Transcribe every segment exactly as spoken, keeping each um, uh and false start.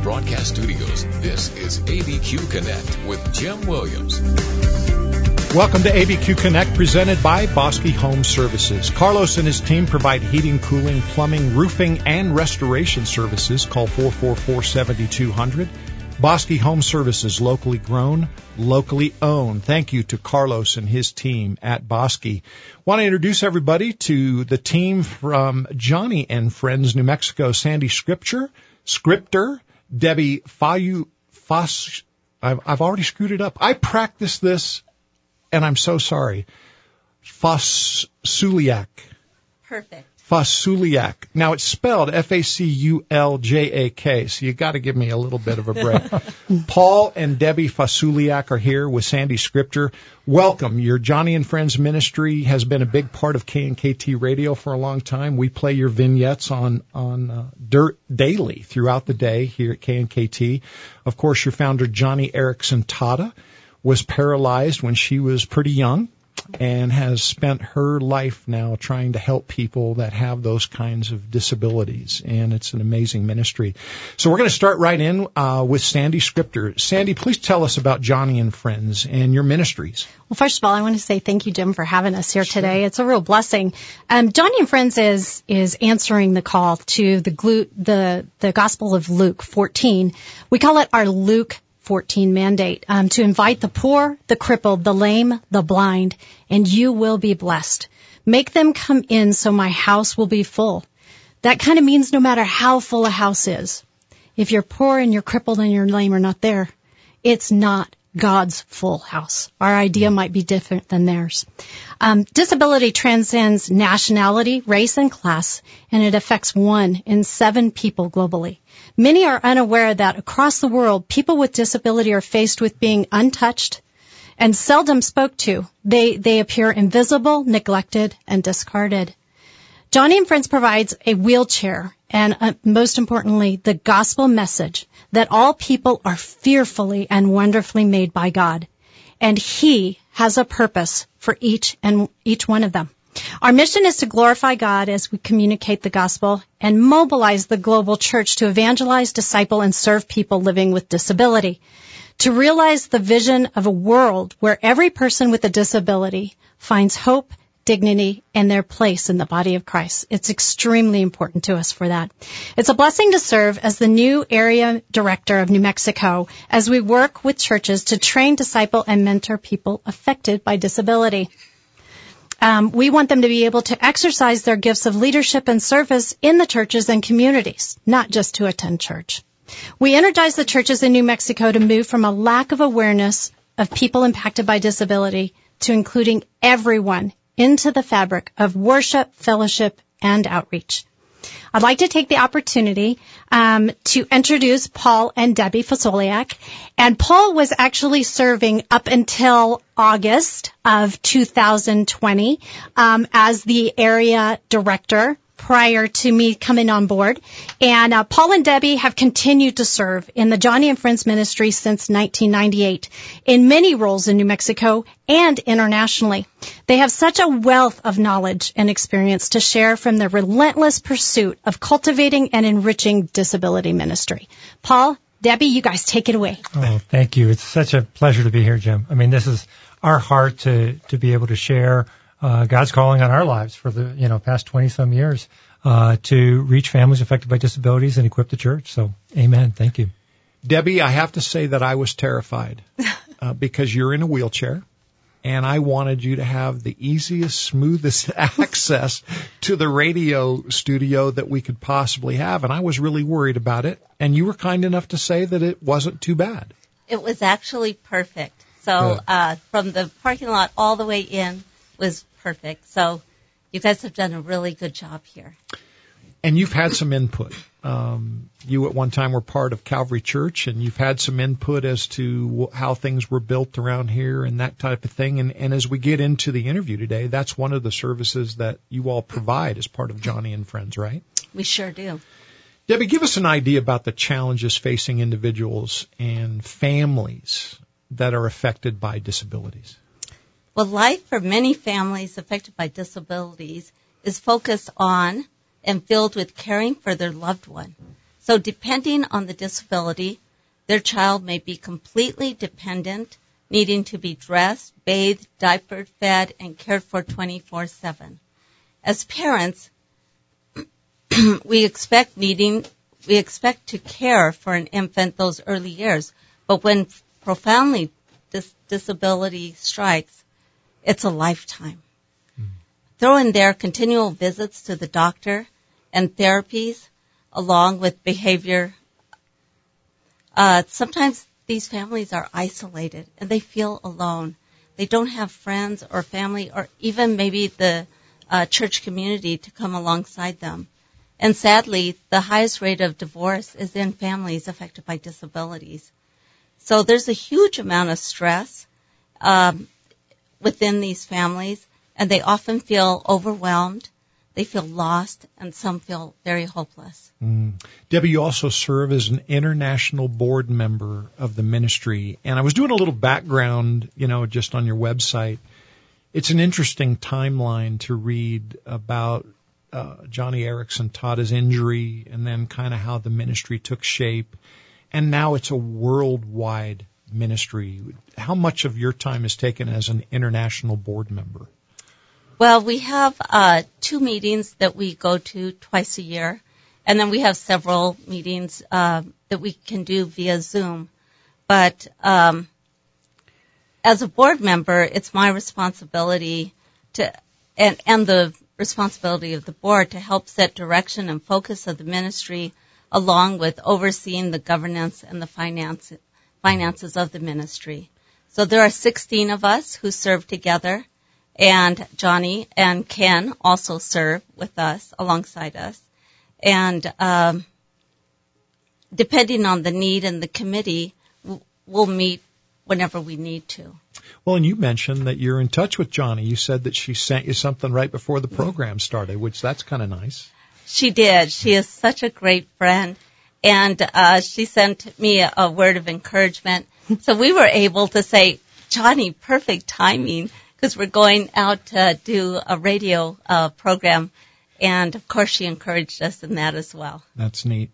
Broadcast Studios, this is A B Q Connect with Jim Williams. Welcome to A B Q Connect, presented by Bosque Home Services. Carlos and his team provide heating, cooling, plumbing, roofing, and restoration services. Call four four four, seven two zero zero. Bosque Home Services, locally grown, locally owned. Thank you to Carlos and his team at Bosque. Want to introduce everybody to the team from Johnny and Friends, New Mexico. Sandy Scripture, Scripter, Debbie Fayu, Fas, I've, I've already screwed it up. I practiced this, and I'm so sorry. Fasuliak. Perfect. Fasuliak. Now, it's spelled F A C U L J A K, so you got to give me a little bit of a break. Paul and Debbie Fasuliak are here with Sandy Scripture. Welcome. Your Johnny and Friends ministry has been a big part of K N K T Radio for a long time. We play your vignettes on, on uh, dirt daily throughout the day here at K N K T. Of course, your founder, Johnny Erickson Tata, was paralyzed when she was pretty young, and has spent her life now trying to help people that have those kinds of disabilities. And it's an amazing ministry. So we're going to start right in uh, with Sandy Scripter. Sandy, please tell us about Johnny and Friends and your ministries. Well, first of all, I want to say thank you, Jim, for having us here sure. today. It's a real blessing. Um, Johnny and Friends is is answering the call to the, glu- the, the Gospel of Luke fourteen. We call it our Luke fourteen mandate, um, to invite the poor, the crippled, the lame, the blind, and you will be blessed. Make them come in so my house will be full. That kind of means no matter how full a house is, if you're poor and you're crippled and you're lame are not there, it's not God's full house. Our idea might be different than theirs. Um, disability transcends nationality, race, and class, and it affects one in seven people globally. Many are unaware that across the world, people with disability are faced with being untouched and seldom spoke to. They, they appear invisible, neglected, and discarded. Johnny and Friends provides a wheelchair and, uh, most importantly, the gospel message that all people are fearfully and wonderfully made by God, and He has a purpose for each and each one of them. Our mission is to glorify God as we communicate the gospel and mobilize the global church to evangelize, disciple, and serve people living with disability. To realize the vision of a world where every person with a disability finds hope, dignity, and their place in the body of Christ. It's extremely important to us for that. It's a blessing to serve as the new area director of New Mexico as we work with churches to train, disciple, and mentor people affected by disability. Um, we want them to be able to exercise their gifts of leadership and service in the churches and communities, not just to attend church. We energize the churches in New Mexico to move from a lack of awareness of people impacted by disability to including everyone into the fabric of worship, fellowship, and outreach. I'd like to take the opportunity um, to introduce Paul and Debbie Fasuliak. And Paul was actually serving up until August of two thousand twenty um, as the area director prior to me coming on board. And uh, Paul and Debbie have continued to serve in the Johnny and Friends ministry since nineteen ninety-eight in many roles in New Mexico and internationally. They have such a wealth of knowledge and experience to share from their relentless pursuit of cultivating and enriching disability ministry. Paul, Debbie, you guys take it away. Oh, thank you. It's such a pleasure to be here, Jim. I mean, this is our heart to, to be able to share Uh, God's calling on our lives for the, you know, past twenty some years, uh, to reach families affected by disabilities and equip the church. So, amen. Thank you. Debbie, I have to say that I was terrified, uh, because you're in a wheelchair and I wanted you to have the easiest, smoothest access to the radio studio that we could possibly have. And I was really worried about it. And you were kind enough to say that it wasn't too bad. It was actually perfect. So, uh, from the parking lot all the way in was perfect. So you guys have done a really good job here. And you've had some input. Um, you at one time were part of Calvary Church, and you've had some input as to how things were built around here and that type of thing. And, and as we get into the interview today, that's one of the services that you all provide as part of Johnny and Friends, right? We sure do. Debbie, give us an idea about the challenges facing individuals and families that are affected by disabilities. Well, life for many families affected by disabilities is focused on and filled with caring for their loved one. So depending on the disability, their child may be completely dependent, needing to be dressed, bathed, diapered, fed, and cared for twenty-four seven. As parents, we expect needing, we expect to care for an infant those early years, but when profoundly dis- disability strikes, it's a lifetime. Mm. Throw in there continual visits to the doctor and therapies along with behavior. Uh, sometimes these families are isolated and they feel alone. They don't have friends or family or even maybe the uh, church community to come alongside them. And sadly, the highest rate of divorce is in families affected by disabilities. So there's a huge amount of stress um, within these families, and they often feel overwhelmed, they feel lost, and some feel very hopeless. Mm. Debbie, you also serve as an international board member of the ministry, and I was doing a little background, you know, just on your website. It's an interesting timeline to read about uh, Johnny Erickson Tada's injury and then kind of how the ministry took shape. And now it's a worldwide ministry. How much of your time is taken as an international board member? Well, we have uh, two meetings that we go to twice a year, and then we have several meetings uh, that we can do via Zoom. But um, as a board member, it's my responsibility to, and, and the responsibility of the board to help set direction and focus of the ministry, along with overseeing the governance and the finance, finances of the ministry. So there are sixteen of us who serve together, and Johnny and Ken also serve with us, alongside us. And um, depending on the need and the committee, we'll meet whenever we need to. Well, and you mentioned that you're in touch with Johnny. You said that she sent you something right before the program started, which that's kind of nice. She did. She is such a great friend. And uh, she sent me a, a word of encouragement. So we were able to say, Johnny, perfect timing, because we're going out to do a radio uh, program. And, of course, she encouraged us in that as well. That's neat.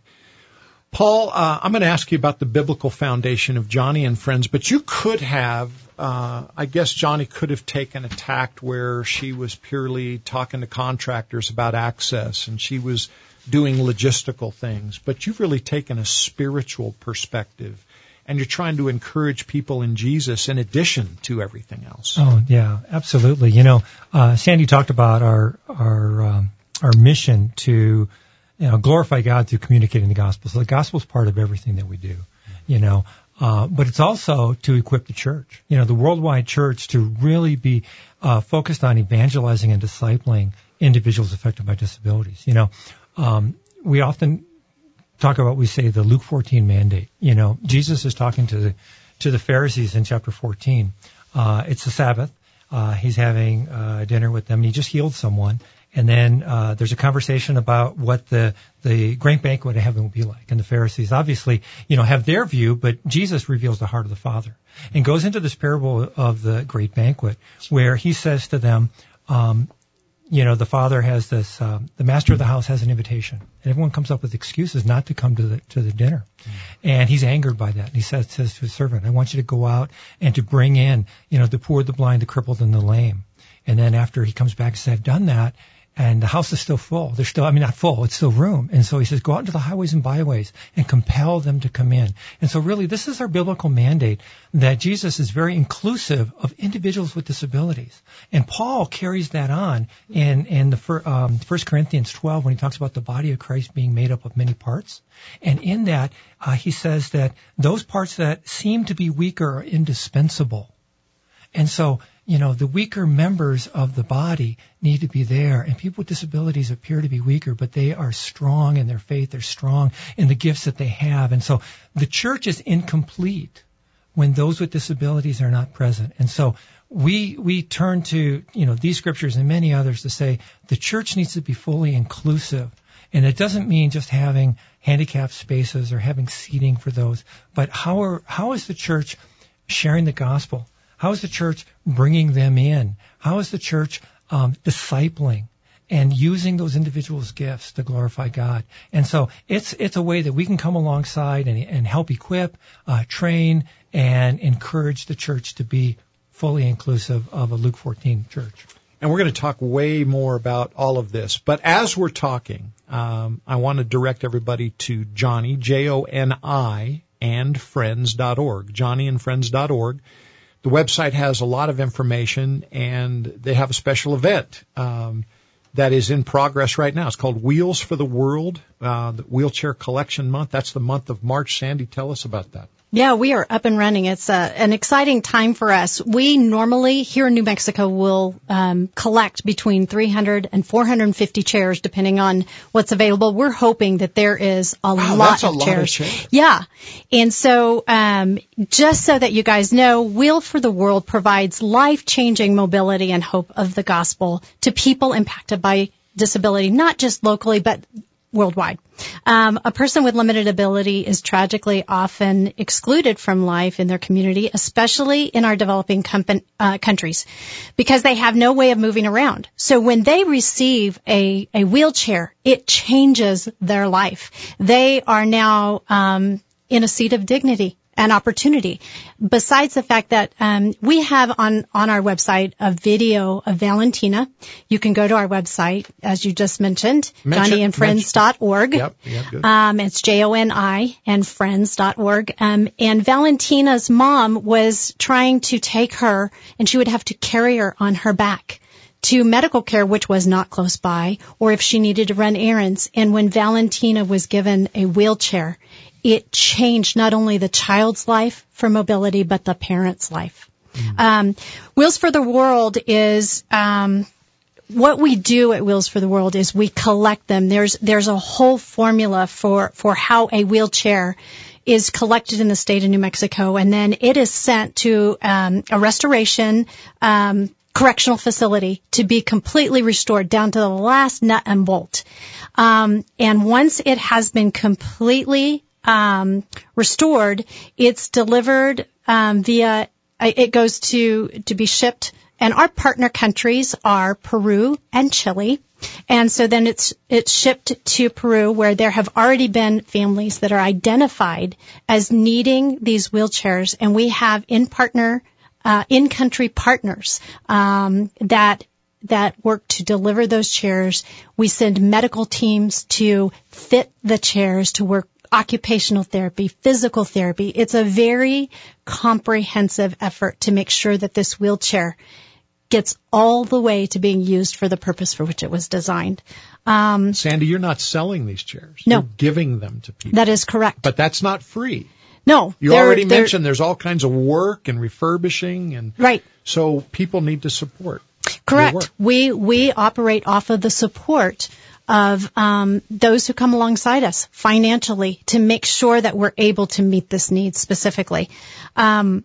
Paul, uh, I'm going to ask you about the biblical foundation of Johnny and Friends, but you could have, uh, I guess Johnny could have taken a tact where she was purely talking to contractors about access and she was doing logistical things, but you've really taken a spiritual perspective and you're trying to encourage people in Jesus in addition to everything else. Oh, yeah, absolutely. You know, uh, Sandy talked about our, our, um, our mission to, you know, glorify God through communicating the gospel. So the gospel is part of everything that we do, you know. Uh, but it's also to equip the church, you know, the worldwide church to really be uh, focused on evangelizing and discipling individuals affected by disabilities. You know, um, we often talk about, we say the Luke fourteen mandate. You know, Jesus is talking to the to the Pharisees in chapter fourteen. Uh, it's the Sabbath. Uh, he's having uh, dinner with them, and he just healed someone. And then uh, there's a conversation about what the the great banquet of heaven will be like. And the Pharisees obviously, you know, have their view, but Jesus reveals the heart of the Father and goes into this parable of the great banquet where he says to them, um, you know, the Father has this, um, the master of the house has an invitation, and everyone comes up with excuses not to come to the to the dinner, mm. and he's angered by that. And he says, says to his servant, "I want you to go out and to bring in, you know, the poor, the blind, the crippled, and the lame." And then after he comes back and says, "I've done that." And the house is still full. There's still, I mean, not full, it's still room. And so he says, go out into the highways and byways and compel them to come in. And so really, this is our biblical mandate, that Jesus is very inclusive of individuals with disabilities. And Paul carries that on in, in the um, First Corinthians twelve when he talks about the body of Christ being made up of many parts. And in that, uh, he says that those parts that seem to be weaker are indispensable. And so, you know, the weaker members of the body need to be there. And people with disabilities appear to be weaker, but they are strong in their faith. They're strong in the gifts that they have. And so the church is incomplete when those with disabilities are not present. And so we we turn to, you know, these scriptures and many others to say the church needs to be fully inclusive. And it doesn't mean just having handicapped spaces or having seating for those, but how are, how is the church sharing the gospel? How is the church bringing them in? How is the church um, discipling and using those individuals' gifts to glorify God. And so it's it's a way that we can come alongside and, and help equip, uh, train, and encourage the church to be fully inclusive of a Luke fourteen church. And we're going to talk way more about all of this. But as we're talking, um, I want to direct everybody to Joni, J O N I, and friends dot org, joni and friends dot org. The website has a lot of information, and they have a special event um, that is in progress right now. It's called Wheels for the World, uh, the Wheelchair Collection Month. That's the month of March. Sandy, tell us about that. Yeah, we are up and running. It's a, an exciting time for us. We normally here in New Mexico will um, collect between three hundred and four hundred fifty chairs, depending on what's available. We're hoping that there is a wow, lot that's a of lot chairs. Of chairs. Yeah, and so um, just so that you guys know, Wheel for the World provides life-changing mobility and hope of the gospel to people impacted by disability, not just locally, but worldwide. Um, a person with limited ability is tragically often excluded from life in their community, especially in our developing company, uh, countries, because they have no way of moving around. So when they receive a, a wheelchair, it changes their life. They are now um, in a seat of dignity and opportunity. Besides the fact that um, we have on, on our website a video of Valentina. You can go to our website, as you just mentioned, joni and friends dot org. Yep, yep, good. Um, it's J O N I and friends dot org. Um, and Valentina's mom was trying to take her, and she would have to carry her on her back to medical care, which was not close by, or if she needed to run errands. And when Valentina was given a wheelchair, it changed not only the child's life for mobility, but the parent's life. Mm. Um, Wheels for the World is, um, what we do at Wheels for the World is we collect them. There's, there's a whole formula for, for how a wheelchair is collected in the state of New Mexico, and then it is sent to, um, a restoration, um, correctional facility to be completely restored down to the last nut and bolt. Um, and once it has been completely Um, restored, it's delivered um, via, it goes to, to be shipped, and our partner countries are Peru and Chile. And so then it's, it's shipped to Peru, where there have already been families that are identified as needing these wheelchairs, and we have in partner, uh, in-country partners, um, that that work to deliver those chairs. We send medical teams to fit the chairs, to work occupational therapy, physical therapy. It's a very comprehensive effort to make sure that this wheelchair gets all the way to being used for the purpose for which it was designed. Um, Sandy, you're not selling these chairs. No. You're giving them to people. That is correct. But that's not free. No. You already mentioned there's all kinds of work and refurbishing, and right. So people need to support. Correct. We we operate off of the support of um, those who come alongside us financially to make sure that we're able to meet this need specifically. Um,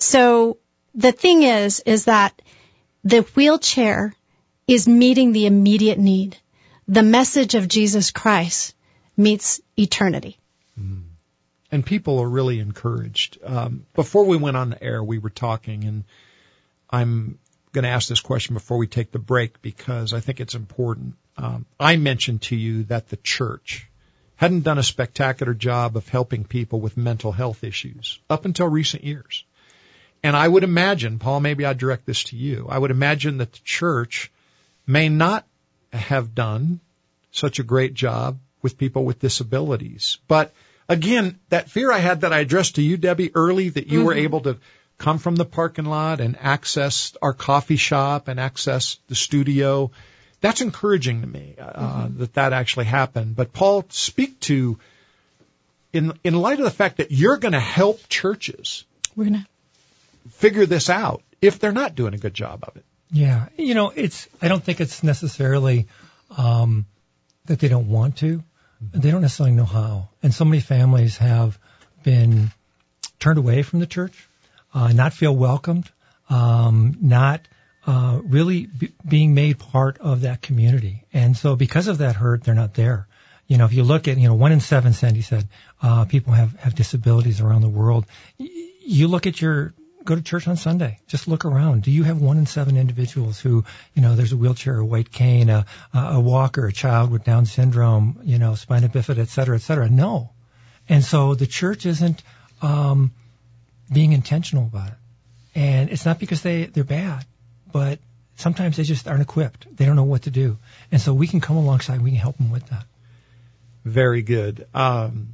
so the thing is, is that the wheelchair is meeting the immediate need. The message of Jesus Christ meets eternity. Mm. And people are really encouraged. Um, before we went on the air, we were talking, and I'm going to ask this question before we take the break because I think it's important. Um, I mentioned to you that the church hadn't done a spectacular job of helping people with mental health issues up until recent years. And I would imagine, Paul, maybe I'd direct this to you, I would imagine that the church may not have done such a great job with people with disabilities. But again, that fear I had that I addressed to you, Debbie, early, that you mm-hmm. were able to come from the parking lot and access our coffee shop and access the studio. That's encouraging to me, uh, mm-hmm. that that actually happened. But Paul, speak to, in in light of the fact that you're going to help churches we're gonna figure this out if they're not doing a good job of it. Yeah, you know, it's. I don't think it's necessarily um, that they don't want to. Mm-hmm. They don't necessarily know how. And so many families have been turned away from the church. Uh, not feel welcomed, um, not uh, really b- being made part of that community. And so because of that hurt, they're not there. You know, if you look at, you know, one in seven, Sandy said, uh, people have, have disabilities around the world. Y- you look at your go to church on Sunday. Just look around. Do you have one in seven individuals who, you know, there's a wheelchair, a white cane, a, a walker, a child with Down syndrome, you know, spina bifida, et cetera, et cetera? No. And so the church isn't um, being intentional about it. And it's not because they, they're bad, but sometimes they just aren't equipped. They don't know what to do. And so we can come alongside. We can help them with that. Very good. Um,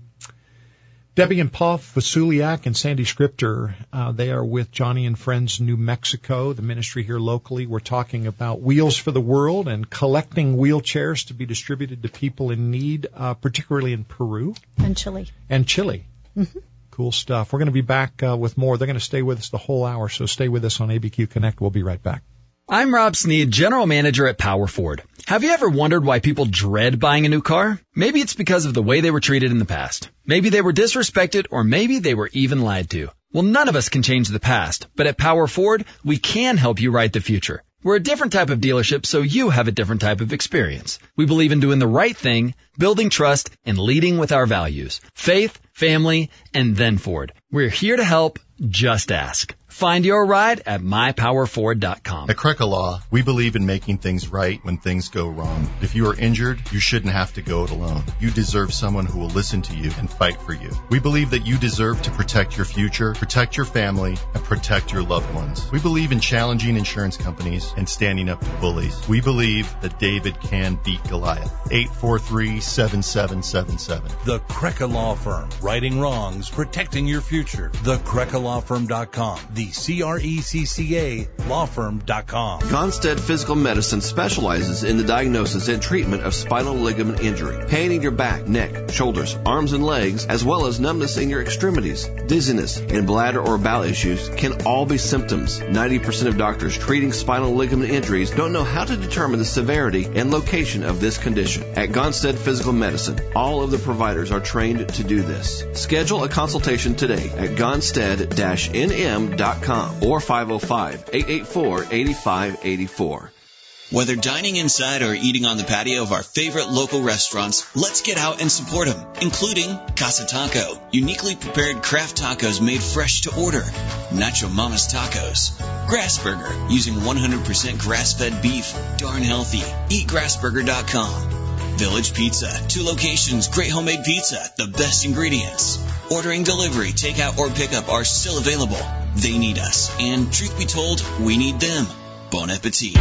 Debbie and Paul Fasuliak and Sandy Scripter, uh, they are with Johnny and Friends New Mexico, the ministry here locally. We're talking about Wheels for the World and collecting wheelchairs to be distributed to people in need, uh, particularly in Peru. And Chile. And Chile. Mm-hmm. Cool stuff. We're going to be back uh, with more. They're going to stay with us the whole hour, so stay with us on A B Q Connect. We'll be right back. I'm Rob Sneed, General Manager at Power Ford. Have you ever wondered why people dread buying a new car? Maybe it's because of the way they were treated in the past. Maybe they were disrespected, or maybe they were even lied to. Well, none of us can change the past, but at Power Ford, we can help you write the future. We're a different type of dealership, so you have a different type of experience. We believe in doing the right thing, building trust, and leading with our values. Faith, family, and then Ford. We're here to help. Just ask. Find your ride at my power ford dot com. At Krekel Law, we believe in making things right when things go wrong. If you are injured, you shouldn't have to go it alone. You deserve someone who will listen to you and fight for you. We believe that you deserve to protect your future, protect your family, and protect your loved ones. We believe in challenging insurance companies and standing up to bullies. We believe that David can beat Goliath. eight four three, seven seven seven seven. The Krekel Law Firm. Righting wrongs, protecting your future. The Krekel Law Firm dot com. The C R E C C A Law Firm dot com. Gonstead Physical Medicine specializes in the diagnosis and treatment of spinal ligament injury, pain in your back, neck, shoulders, arms, and legs, as well as numbness in your extremities. Dizziness and bladder or bowel issues can all be symptoms. ninety percent of doctors treating spinal ligament injuries don't know how to determine the severity and location of this condition. At Gonstead Physical Medicine, all of the providers are trained to do this. Schedule a consultation today at gonstead dash n m dot com or five oh five, eight eight four, eight five eight four. Whether dining inside or eating on the patio of our favorite local restaurants, let's get out and support them, including Casa Taco, uniquely prepared craft tacos made fresh to order, Nacho Mama's Tacos, Grass Burger, using one hundred percent grass-fed beef, darn healthy, eat grass burger dot com, Village Pizza, two locations, great homemade pizza, the best ingredients. Ordering delivery, takeout, or pickup are still available. They need us, and truth be told, we need them. Bon appetit.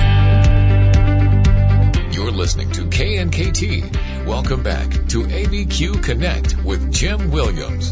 You're listening to K N K T. Welcome back to A B Q Connect with Jim Williams.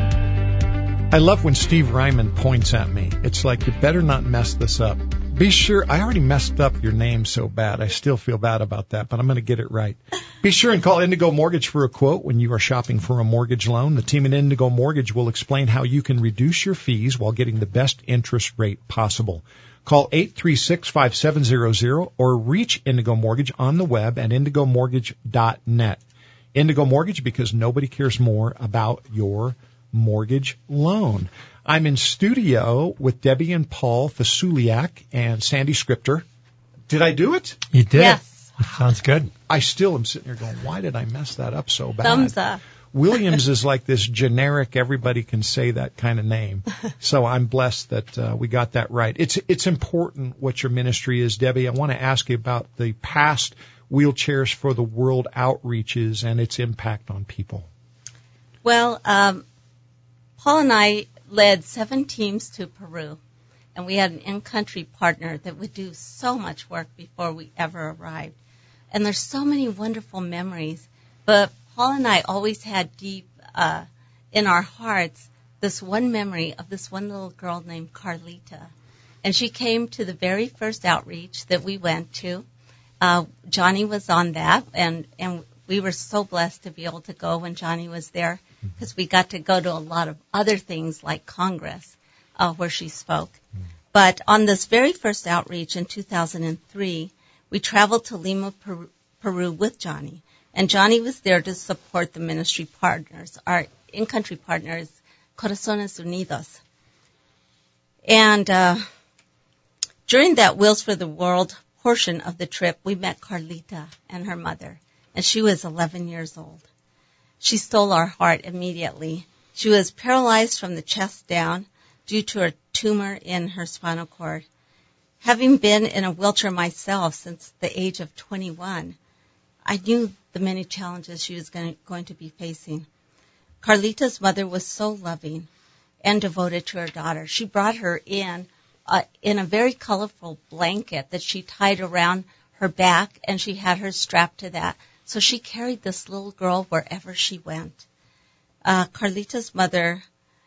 I love when Steve Ryman points at me. It's like, you better not mess this up. Be sure, I already messed up your name so bad. I still feel bad about that, but I'm going to get it right. Be sure and call Indigo Mortgage for a quote when you are shopping for a mortgage loan. The team at Indigo Mortgage will explain how you can reduce your fees while getting the best interest rate possible. Call eight three six, five seven zero zero or reach Indigo Mortgage on the web at indigo mortgage dot net. Indigo Mortgage, because nobody cares more about your mortgage loan. I'm in studio with Debbie and Paul Fasuliak and Sandy Scripter. Did I do it? You did. Yes. Sounds good. I still am sitting here going, why did I mess that up so bad? Thumbs up. Williams is like this generic, everybody can say that kind of name. So I'm blessed that uh, we got that right. It's it's important what your ministry is, Debbie. I want to ask you about the past Wheelchairs for the World outreaches and its impact on people. Well, um, Paul and I led seven teams to Peru, and we had an in-country partner that would do so much work before we ever arrived. And there's so many wonderful memories, but Paul and I always had deep uh, in our hearts this one memory of this one little girl named Carlita. And she came to the very first outreach that we went to. Uh, Johnny was on that, and, and we were so blessed to be able to go when Johnny was there, because we got to go to a lot of other things like Congress, uh, where she spoke. Mm. But on this very first outreach in two thousand three, we traveled to Lima, Peru, Peru with Johnny. And Johnny was there to support the ministry partners, our in-country partners, Corazones Unidos. And uh, during that Wheels for the World portion of the trip, we met Carlita and her mother, and she was eleven years old. She stole our heart immediately. She was paralyzed from the chest down due to her tumor in her spinal cord. Having been in a wheelchair myself since the age of twenty-one, I knew the many challenges she was going to be facing. Carlita's mother was so loving and devoted to her daughter. She brought her in uh, in a very colorful blanket that she tied around her back, and she had her strapped to that. So she carried this little girl wherever she went. Uh, Carlita's mother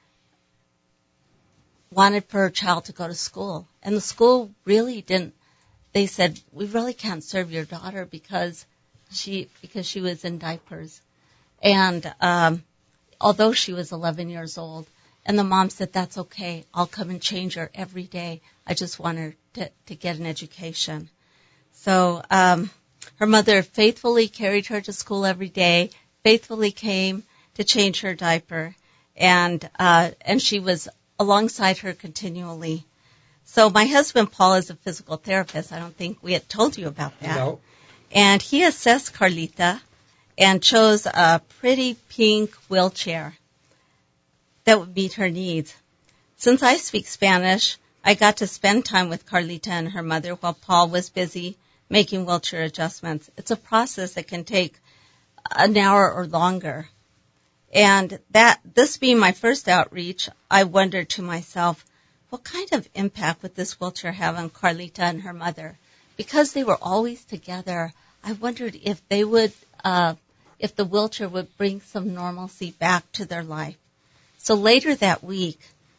wanted for her child to go to school, and the school really didn't. They said, we really can't serve your daughter because she because she was in diapers. And um, although she was eleven years old, and the mom said, that's okay, I'll come and change her every day. I just want her to, to get an education. So um, her mother faithfully carried her to school every day, faithfully came to change her diaper, and uh, and she was alongside her continually. So my husband, Paul, is a physical therapist. I don't think we had told you about that. No. And he assessed Carlita and chose a pretty pink wheelchair that would meet her needs. Since I speak Spanish, I got to spend time with Carlita and her mother while Paul was busy making wheelchair adjustments. It's a process that can take an hour or longer. And that, this being my first outreach, I wondered to myself, what kind of impact would this wheelchair have on Carlita and her mother? Because they were always together, I wondered if they would, uh, if the wheelchair would bring some normalcy back to their life. So later that week,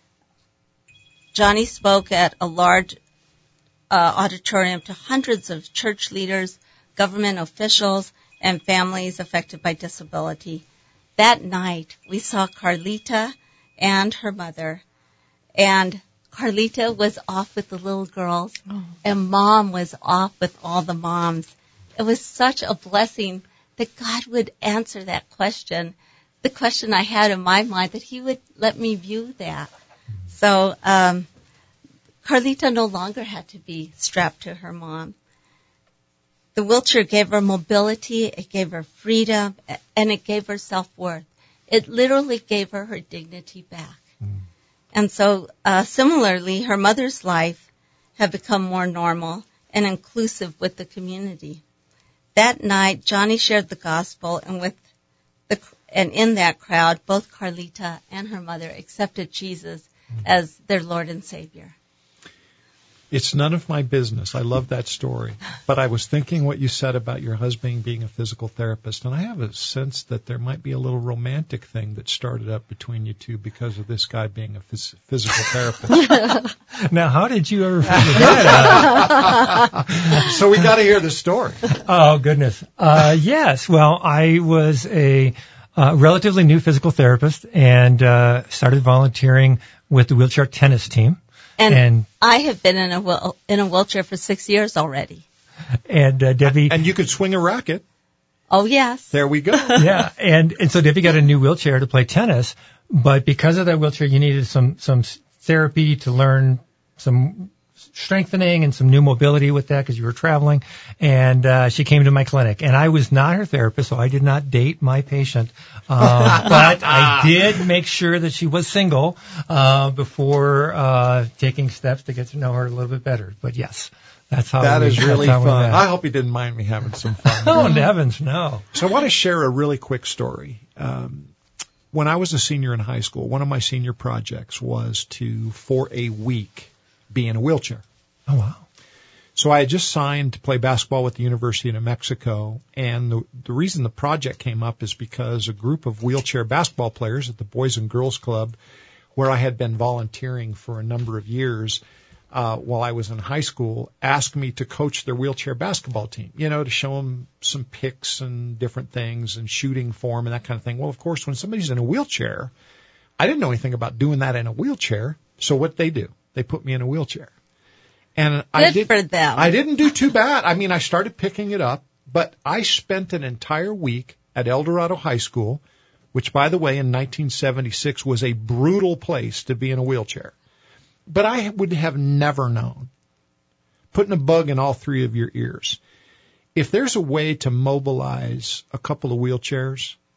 Johnny spoke at a large uh, auditorium to hundreds of church leaders, government officials, and families affected by disability. That night, we saw Carlita and her mother, and Carlita was off with the little girls, oh. and Mom was off with all the moms. It was such a blessing that God would answer that question, the question I had in my mind, that He would let me view that. So um, Carlita no longer had to be strapped to her mom. The wheelchair gave her mobility, it gave her freedom, and it gave her self-worth. It literally gave her her dignity back. Mm. And so, uh, similarly, her mother's life had become more normal and inclusive with the community. That night, Johnny shared the gospel, and with the and in that crowd, both Carlita and her mother accepted Jesus mm. as their Lord and Savior. It's none of my business. I love that story. But I was thinking what you said about your husband being a physical therapist, and I have a sense that there might be a little romantic thing that started up between you two because of this guy being a phys- physical therapist. Now, how did you ever figure that out? So we got to hear the story. Oh, goodness. Uh, yes. Well, I was a uh, relatively new physical therapist and uh, started volunteering with the wheelchair tennis team. And, and I have been in a wheel, in a wheelchair for six years already. And uh, Debbie, and you could swing a racket. Oh yes, there we go. Yeah, and and so Debbie got a new wheelchair to play tennis, but because of that wheelchair, you needed some some therapy to learn some strengthening and some new mobility with that because you were traveling. And uh, she came to my clinic, and I was not her therapist, so I did not date my patient. Uh, but I did make sure that she was single uh, before uh, taking steps to get to know her a little bit better. But yes, that's how. That we, is really fun. I hope you didn't mind me having some fun. Oh, heavens, no. So I want to share a really quick story. Um, when I was a senior in high school, one of my senior projects was to, for a week, be in a wheelchair. Oh, wow. So I had just signed to play basketball with the University of New Mexico, and the, the reason the project came up is because a group of wheelchair basketball players at the Boys and Girls Club, where I had been volunteering for a number of years uh, while I was in high school, asked me to coach their wheelchair basketball team, you know, to show them some picks and different things and shooting form and that kind of thing. Well, of course, when somebody's in a wheelchair, I didn't know anything about doing that in a wheelchair, so what they do? They put me in a wheelchair. And Good I did, for them. I didn't do too bad. I mean, I started picking it up, but I spent an entire week at El Dorado High School, which, by the way, in nineteen seventy-six was a brutal place to be in a wheelchair. But I would have never known, putting a bug in all three of your ears, if there's a way to mobilize a couple of wheelchairs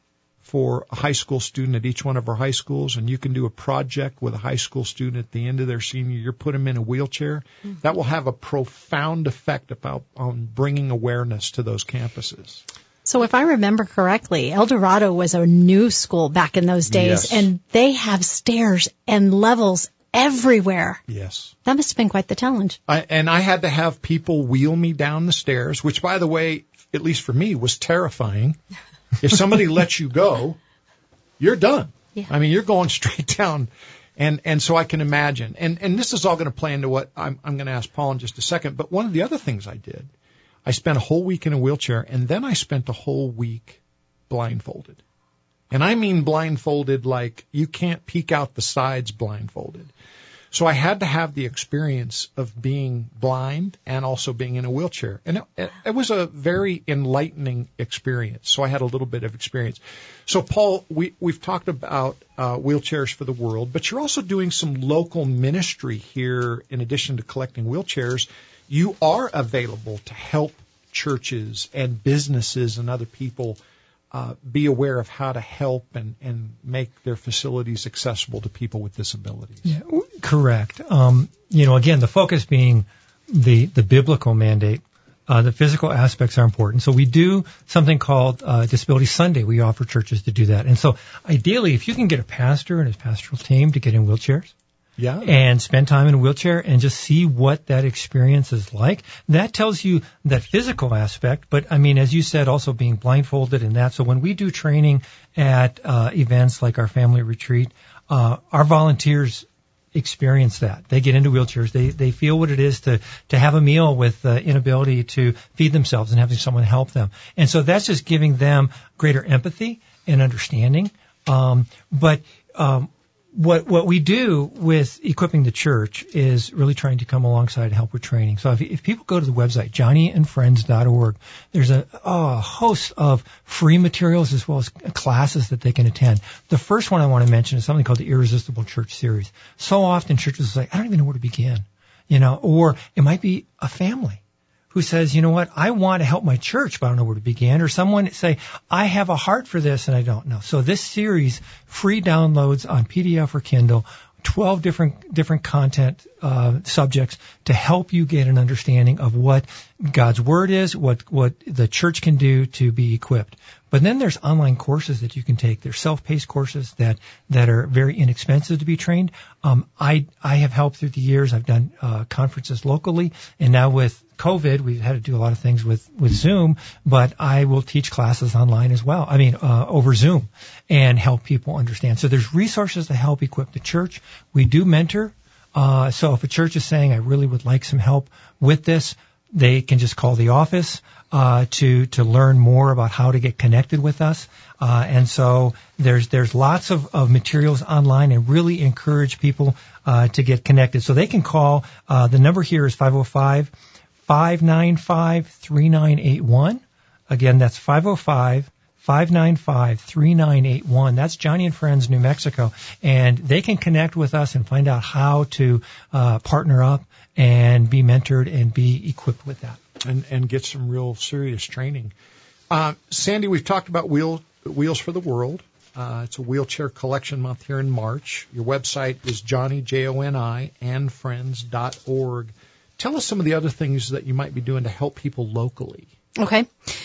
for a high school student at each one of our high schools, and you can do a project with a high school student at the end of their senior year, put them in a wheelchair, mm-hmm. that will have a profound effect about on bringing awareness to those campuses. So if I remember correctly, El Dorado was a new school back in those days, yes. and they have stairs and levels everywhere. Yes. That must have been quite the challenge. I, and I had to have people wheel me down the stairs, which, by the way, at least for me, was terrifying. If somebody lets you go, you're done. Yeah. I mean, you're going straight down. And and so I can imagine. And, and this is all going to play into what I'm, I'm going to ask Paul in just a second. But one of the other things I did, I spent a whole week in a wheelchair, and then I spent a whole week blindfolded. And I mean blindfolded like you can't peek out the sides blindfolded. So I had to have the experience of being blind and also being in a wheelchair. And it, it was a very enlightening experience. So I had a little bit of experience. So, Paul, we, we've talked about uh, Wheelchairs for the World, but you're also doing some local ministry here in addition to collecting wheelchairs. You are available to help churches and businesses and other people Uh, be aware of how to help and, and make their facilities accessible to people with disabilities. Yeah, correct. Um, you know, again, the focus being the, the biblical mandate. Uh, the physical aspects are important. So we do something called uh, Disability Sunday. We offer churches to do that. And so ideally, if you can get a pastor and his pastoral team to get in wheelchairs, yeah, and spend time in a wheelchair and just see what that experience is like. That tells you that physical aspect, but I mean, as you said, also being blindfolded and that. So when we do training at uh, events like our family retreat, uh, our volunteers experience that. They get into wheelchairs. They they feel what it is to to have a meal with the inability to feed themselves and having someone help them. And so that's just giving them greater empathy and understanding. Um, but um, What what we do with equipping the church is really trying to come alongside and help with training. So if, if people go to the website, johnny and friends dot org, there's a, oh, a host of free materials as well as classes that they can attend. The first one I want to mention is something called the Irresistible Church Series. So often churches say, I don't even know where to begin, you know, or it might be a family who says, you know what, I want to help my church, but I don't know where to begin. Or someone say, I have a heart for this and I don't know. So this series, free downloads on P D F or Kindle, twelve different different content uh, subjects to help you get an understanding of what God's Word is, what what the church can do to be equipped. But then there's online courses that you can take. There's self-paced courses that that are very inexpensive to be trained. Um, I I have helped through the years. I've done uh, conferences locally, and now with COVID, we've had to do a lot of things with, with Zoom, but I will teach classes online as well. I mean, uh, over Zoom and help people understand. So there's resources to help equip the church. We do mentor. Uh, so if a church is saying, I really would like some help with this, they can just call the office, uh, to, to learn more about how to get connected with us. Uh, and so there's, there's lots of, of materials online and really encourage people, uh, to get connected. So they can call, uh, the number here is five oh five, five nine five, three nine eight one. Again, that's five oh five, five nine five, three nine eight one. That's Johnny and Friends, New Mexico. And they can connect with us and find out how to uh, partner up and be mentored and be equipped with that. And, and get some real serious training. Uh, Sandy, we've talked about Wheel, Wheels for the World. Uh, it's a wheelchair collection month here in March. Your website is Johnny, J O N I, and friends dot org. Tell us some of the other things that you might be doing to help people locally. Okay.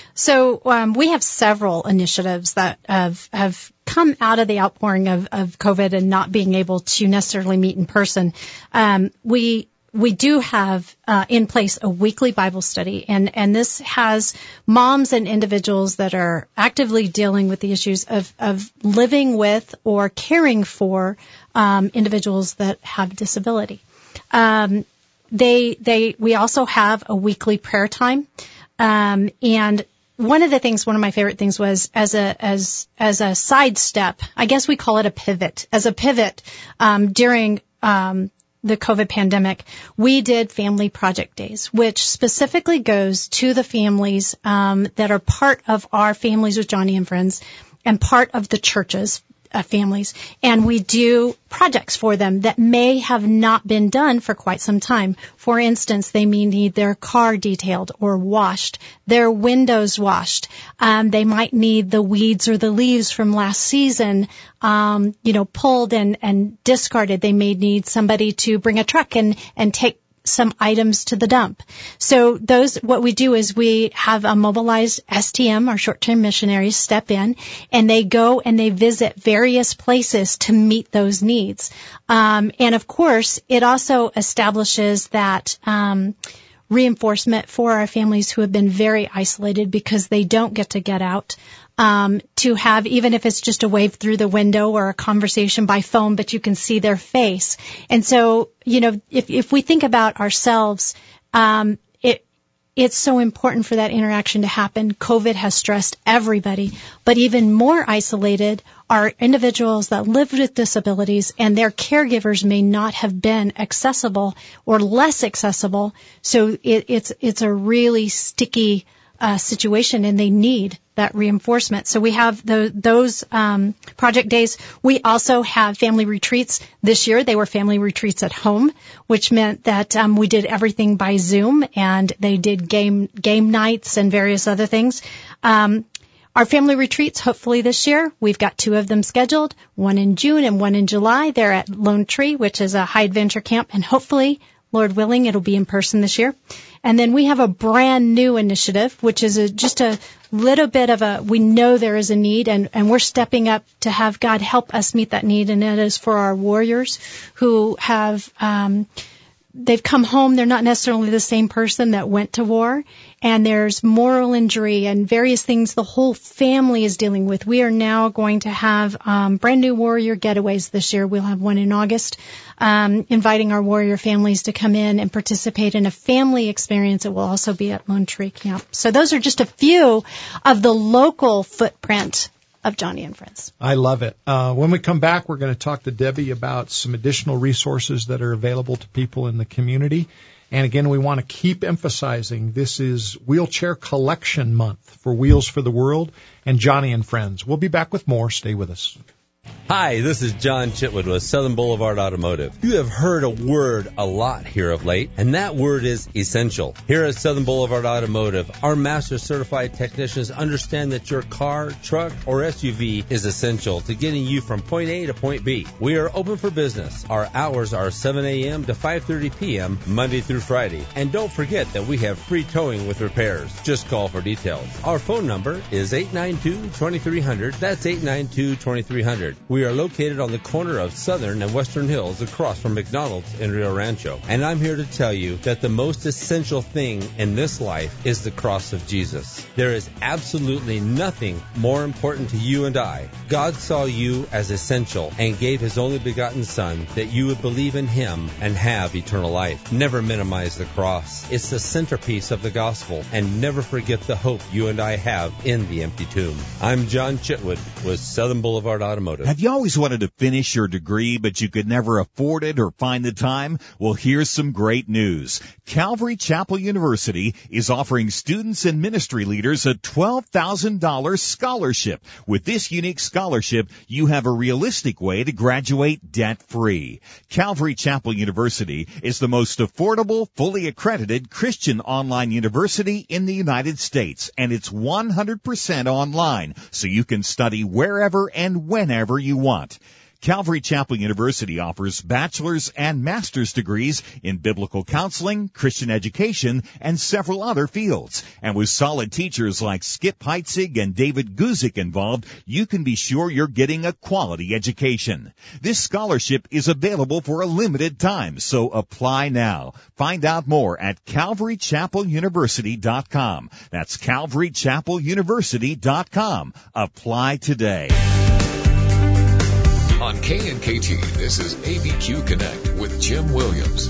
So um, we have several initiatives that have, have come out of the outpouring of, of COVID and not being able to necessarily meet in person. Um, we we do have uh, in place a weekly Bible study, and, and this has moms and individuals that are actively dealing with the issues of, of living with or caring for um, individuals that have disability. Um, They, they, we also have a weekly prayer time. Um, and one of the things, one of my favorite things was as a, as, as a sidestep, I guess we call it a pivot, as a pivot, um, during, um, the COVID pandemic, we did family project days, which specifically goes to the families, um, that are part of our Families with Johnny and Friends and part of the churches. uh, families, and we do projects for them that may have not been done for quite some time. For instance, they may need their car detailed or washed, their windows washed. Um, they might need the weeds or the leaves from last season, um, you know, pulled and, and discarded. They may need somebody to bring a truck and, and take some items to the dump. So those, what we do is we have a mobilized S T M, our short-term missionaries, step in, and they go and they visit various places to meet those needs. Um, and of course, it also establishes that, um, reinforcement for our families who have been very isolated because they don't get to get out. Um, to have, even if it's just a wave through the window or a conversation by phone, but you can see their face. And so, you know, if, if we think about ourselves, um, it, it's so important for that interaction to happen. COVID has stressed everybody, but even more isolated are individuals that live with disabilities and their caregivers may not have been accessible or less accessible. So it, it's, it's a really sticky Uh, situation, and they need that reinforcement. So we have the, those um, project days. We also have family retreats. This year they were family retreats at home, which meant that um, we did everything by Zoom, and they did game game nights and various other things. Um, our family retreats, hopefully this year, we've got two of them scheduled, one in June and one in July. They're at Lone Tree, which is a high adventure camp, and hopefully, Lord willing, it'll be in person this year. And then we have a brand new initiative, which is a, just a little bit of a, we know there is a need, and, and we're stepping up to have God help us meet that need, and it is for our warriors who have, um, they've come home. They're not necessarily the same person that went to war, and there's moral injury and various things the whole family is dealing with. We are now going to have um, brand new warrior getaways this year. We'll have one in August, um, inviting our warrior families to come in and participate in a family experience. It will also be at Lone Tree Camp. So those are just a few of the local footprint of Joni and Friends. I love it. Uh, when we come back, we're going to talk to Debbie about some additional resources that are available to people in the community. And again, we want to keep emphasizing this is Wheelchair Collection Month for Wheels for the World and Joni and Friends. We'll be back with more. Stay with us. Hi, this is John Chitwood with Southern Boulevard Automotive. You have heard a word a lot here of late, and that word is essential. Here at Southern Boulevard Automotive, our master certified technicians understand that your car, truck, or S U V is essential to getting you from point A to point B. We are open for business. Our hours are seven a.m. to five thirty p.m. Monday through Friday. And don't forget that we have free towing with repairs. Just call for details. Our phone number is eight nine two, two three zero zero. That's eight nine two, two three zero zero. We are located on the corner of Southern and Western Hills across from McDonald's in Rio Rancho. And I'm here to tell you that the most essential thing in this life is the cross of Jesus. There is absolutely nothing more important to you and I. God saw you as essential and gave His only begotten Son that you would believe in Him and have eternal life. Never minimize the cross. It's the centerpiece of the gospel, and never forget the hope you and I have in the empty tomb. I'm John Chitwood with Southern Boulevard Automotive. Have you always wanted to finish your degree, but you could never afford it or find the time? Well, here's some great news. Calvary Chapel University is offering students and ministry leaders a twelve thousand dollars scholarship. With this unique scholarship, you have a realistic way to graduate debt-free. Calvary Chapel University is the most affordable, fully accredited Christian online university in the United States, and it's one hundred percent online, so you can study wherever and whenever you want. Calvary Chapel University offers bachelor's and master's degrees in biblical counseling, Christian education, and several other fields. And with solid teachers like Skip Heitzig and David Guzik involved, you can be sure you're getting a quality education. This scholarship is available for a limited time, so apply now. Find out more at calvary chapel university dot com. That's calvary chapel university dot com. Apply today. On K and K T, this is A B Q Connect with Jim Williams.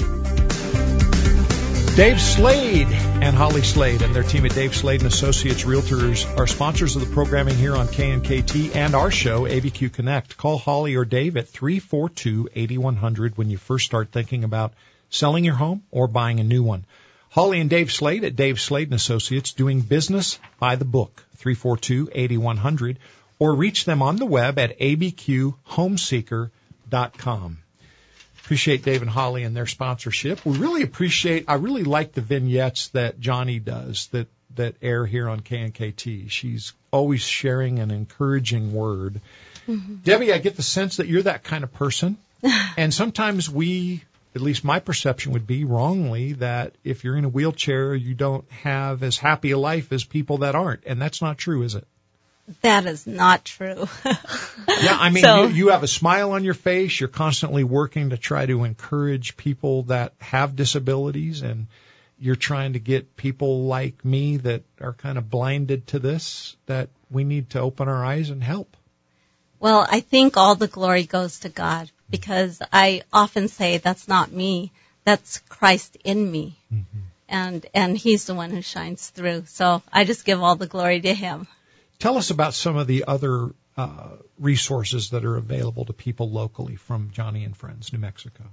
Dave Slade and Holly Slade and their team at Dave Slade and Associates Realtors are sponsors of the programming here on K and K T and our show, A B Q Connect. Call Holly or Dave at three four two, eight one zero zero when you first start thinking about selling your home or buying a new one. Holly and Dave Slade at Dave Slade and Associates, doing business by the book, three four two, eight one zero zero. or reach them on the web at a b q homeseeker dot com. Appreciate Dave and Holly and their sponsorship. We really appreciate, I really like the vignettes that Johnny does that, that air here on K N K T. She's always sharing an encouraging word. Mm-hmm. Debbie, I get the sense that you're that kind of person. And sometimes we, at least my perception would be wrongly, that if you're in a wheelchair, you don't have as happy a life as people that aren't. And that's not true, is it? That is not true. Yeah, I mean, so, you, you have a smile on your face. You're constantly working to try to encourage people that have disabilities, and you're trying to get people like me that are kind of blinded to this, that we need to open our eyes and help. Well, I think all the glory goes to God, because I often say that's not me, that's Christ in me. Mm-hmm. And and he's the one who shines through. So I just give all the glory to him. Tell us about some of the other uh, resources that are available to people locally from Johnny and Friends, New Mexico.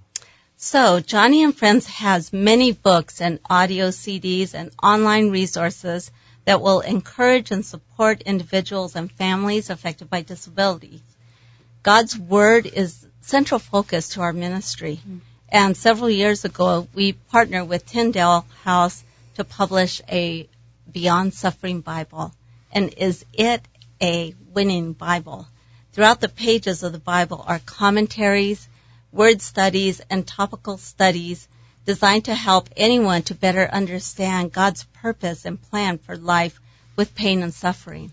So Johnny and Friends has many books and audio C Ds and online resources that will encourage and support individuals and families affected by disability. God's Word is central focus to our ministry. Mm-hmm. And several years ago, we partnered with Tyndale House to publish a Beyond Suffering Bible. And is it a winning Bible? Throughout the pages of the Bible are commentaries, word studies, and topical studies designed to help anyone to better understand God's purpose and plan for life with pain and suffering.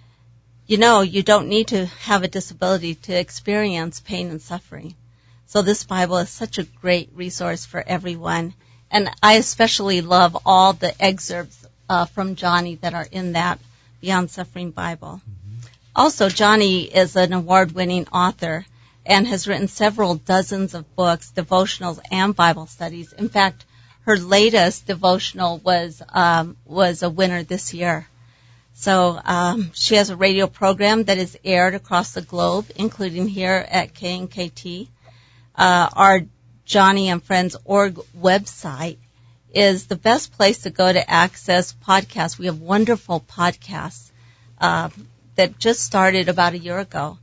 You know, you don't need to have a disability to experience pain and suffering. So this Bible is such a great resource for everyone. And I especially love all the excerpts uh, from Johnny that are in that Beyond Suffering Bible. Mm-hmm. Also, Johnny is an award-winning author and has written several dozens of books, devotionals, and Bible studies. In fact, her latest devotional was um, was a winner this year. So um, she has a radio program that is aired across the globe, including here at K N K T. Uh, our Johnny and Friends dot org website is the best place to go to access podcasts. We have wonderful podcasts uh, that just started about a year ago.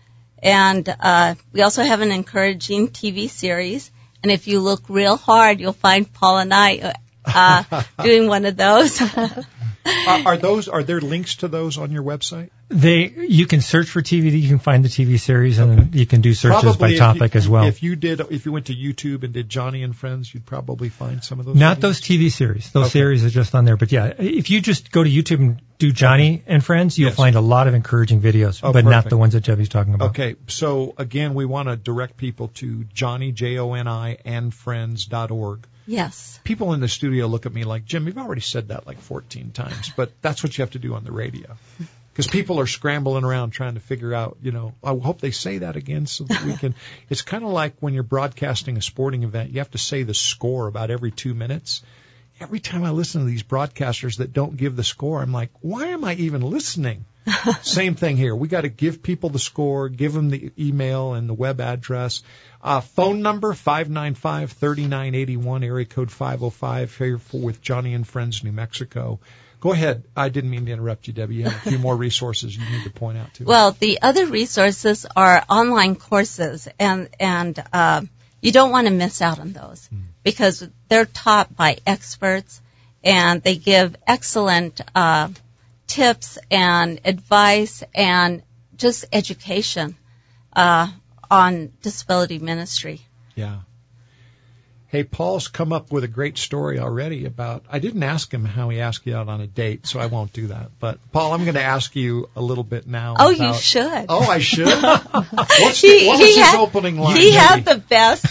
And uh, we also have an encouraging T V series. And if you look real hard, you'll find Paul and I uh, doing one of those. are, are those are there links to those on your website? They you can search for T V. You can find the T V series, and okay. You can do searches probably by topic you, as well. If you did, if you went to YouTube and did Johnny and Friends, you'd probably find some of those. Not videos? Those T V series. Those okay. series are just on there. But yeah, if you just go to YouTube and do Johnny okay. and Friends, you'll yes. find a lot of encouraging videos, oh, but perfect. not the ones that Debbie's talking about. Okay, so again, we want to direct people to Johnny J O N I and Friends dot org. Yes. People in the studio look at me like, Jim, you've already said that like fourteen times, but that's what you have to do on the radio. Because people are scrambling around trying to figure out, you know, I hope they say that again so that we can. It's kind of like when you're broadcasting a sporting event, you have to say the score about every two minutes. Every time I listen to these broadcasters that don't give the score, I'm like, why am I even listening? Same thing here. We got to give people the score, give them the email and the web address. Uh, phone number, five nine five, three nine eight one, area code five oh five, here for, with Johnny and Friends, New Mexico. Go ahead. I didn't mean to interrupt you, Debbie. You have a few more resources you need to point out, too. Well, the other resources are online courses, and, and uh, you don't want to miss out on those mm. because they're taught by experts, and they give excellent uh, tips and advice and just education uh, on disability ministry. Yeah. Hey, Paul's come up with a great story already about, I didn't ask him how he asked you out on a date, so I won't do that. But, Paul, I'm going to ask you a little bit now. Oh, about, you should. Oh, I should? What's the, he, what he was his had, opening line? He had the best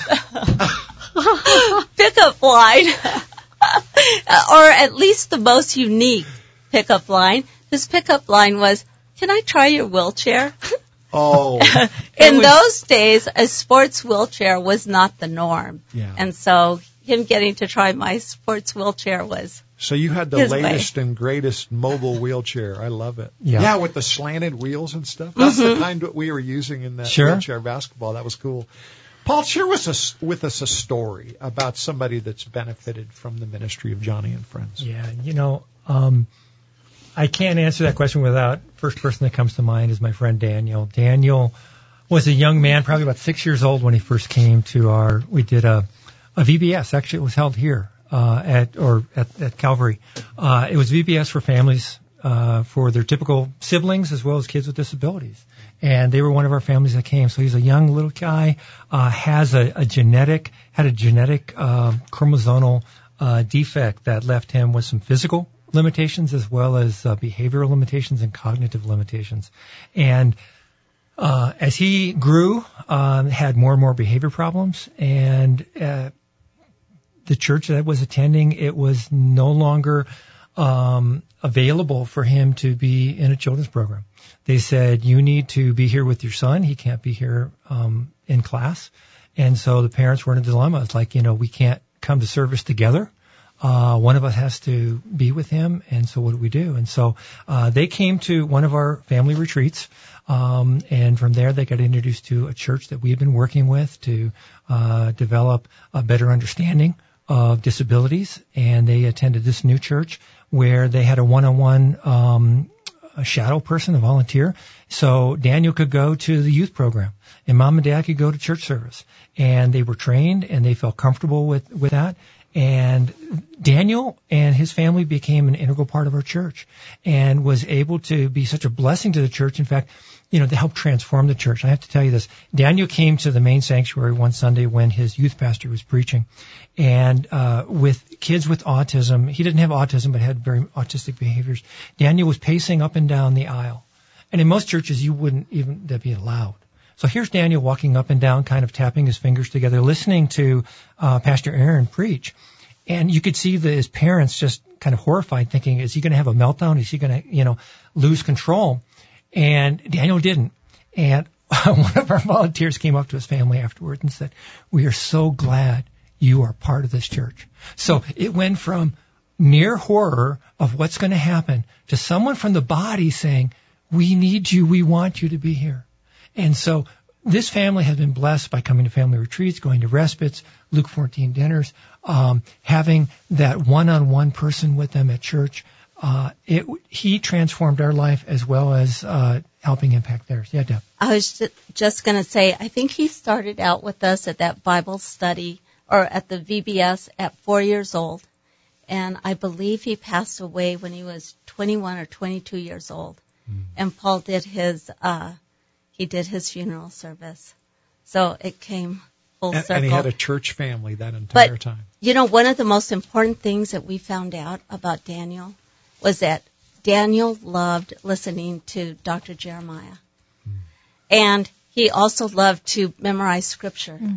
pickup line, or at least the most unique pickup line. His pickup line was, can I try your wheelchair? Oh. In was, those days, a sports wheelchair was not the norm. Yeah. And so him getting to try my sports wheelchair was So you had the his latest way. and greatest mobile wheelchair. I love it. Yeah. Yeah, with the slanted wheels and stuff. That's mm-hmm. the kind that we were using in that sure. wheelchair basketball. That was cool. Paul, share with us, with us a story about somebody that's benefited from the ministry of Johnny and Friends. Yeah, you know, um, I can't answer that question without first person that comes to mind is my friend Daniel. Daniel was a young man, probably about six years old when he first came to our. We did a, a V B S. Actually, it was held here uh, at or at, at Calvary. Uh, it was V B S for families uh, for their typical siblings as well as kids with disabilities. And they were one of our families that came. So he's a young little guy, uh, has a, a genetic had a genetic uh, chromosomal uh, defect that left him with some physical limitations as well as uh, behavioral limitations and cognitive limitations. And uh, as he grew, um, had more and more behavior problems, and uh, the church that I was attending, it was no longer um, available for him to be in a children's program. They said, you need to be here with your son. He can't be here um, in class. And so the parents were in a dilemma. It's like, you know, we can't come to service together. Uh, one of us has to be with him, and so what do we do? And so uh, they came to one of our family retreats, um, and from there they got introduced to a church that we had been working with to uh, develop a better understanding of disabilities, and they attended this new church where they had a one-on-one um, a shadow person, a volunteer, so Daniel could go to the youth program, and mom and dad could go to church service, and they were trained, and they felt comfortable with, with that. And Daniel and his family became an integral part of our church and was able to be such a blessing to the church. In fact, you know, to help transform the church. I have to tell you this. Daniel came to the main sanctuary one Sunday when his youth pastor was preaching. And uh with kids with autism, he didn't have autism but had very autistic behaviors. Daniel was pacing up and down the aisle. And in most churches, you wouldn't even, that'd be allowed. So here's Daniel walking up and down, kind of tapping his fingers together, listening to uh Pastor Aaron preach. And you could see that his parents just kind of horrified, thinking, is he going to have a meltdown? Is he going to, you know, lose control? And Daniel didn't. And one of our volunteers came up to his family afterwards and said, we are so glad you are part of this church. So it went from near horror of what's going to happen to someone from the body saying, we need you, we want you to be here. And so this family has been blessed by coming to family retreats, going to respites, Luke fourteen dinners, um, having that one-on-one person with them at church. Uh, it, he transformed our life as well as uh, helping impact theirs. Yeah, Deb. I was just going to say, I think he started out with us at that Bible study or at the V B S at four years old. And I believe he passed away when he was twenty-one or twenty-two years old. Mm. And Paul did his, uh, he did his funeral service. So it came full and, circle. And he had a church family that entire but, time. You know, one of the most important things that we found out about Daniel was that Daniel loved listening to Doctor Jeremiah. Mm. And he also loved to memorize scripture. Mm.